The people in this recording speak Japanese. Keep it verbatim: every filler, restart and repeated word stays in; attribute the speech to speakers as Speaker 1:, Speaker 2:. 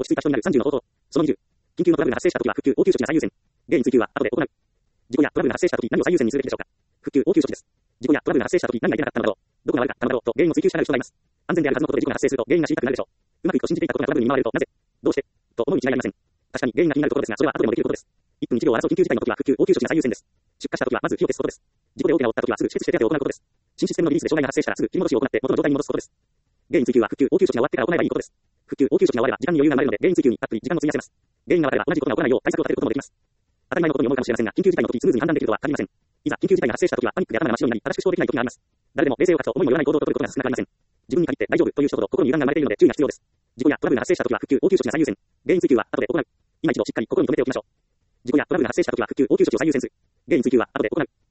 Speaker 1: 追加人になるさんじゅうの方法。そのにじゅう。緊急のトラブルが発生したときは復旧応急処置が最優先。原因追及は後で行う。事故やトラブルが発生したとき何を最優先にするべきでしょうか。復旧応急処置です。事故やトラブルが発生したとき何がいけなかったのだろう。どこが悪かったのだろうと原因を追求したがる人がいます。安全であるはずのことで事故が発生すると原因が知りたくなるでしょう。うまくいくと信じていたことがトラブルに見舞われるとなぜ、どうして、と思うに違いありません。確かに原因が気になるところですが、それは後でもできることです。いっぷんいちびょうを争う緊急事態のときは復旧応急処置が最優先です。出火したときはまず火を消すことです。事故で大怪我を負ったときはすぐ止血して手当てを行うことです。新システムのリリースで障害が発生したらすぐ切り戻しを行って元の状態に戻すことです。原因追及は復旧応急処置が終わってから行えばいいことです。復旧応急処置が終われば時間に余裕が生まれるので原因追及にたっぷり時間を費やせます。原因が分かれば同じことが起こらないよう対策を立てることもできます。当たり前のことに思うかもしれませんが、緊急事態のときスムーズに判断できるとは限りません。いざ緊急事態が発生したときはパニックで頭が真っ白になり正しく思考できないときがあります。誰でも冷静を欠くと思いもよらない行動を取ることが少なくありません。自分に限って大丈夫という人ほど心に油断が生まれているので注意が必要です。事故やトラブルが発生したときは復旧応急処置が最優先。原因追及は後で行う。今一度しっかり心に留めておきましょう。事故やトラブルが発生したときは復旧応急処置を最優先する。原因追及は後で行う。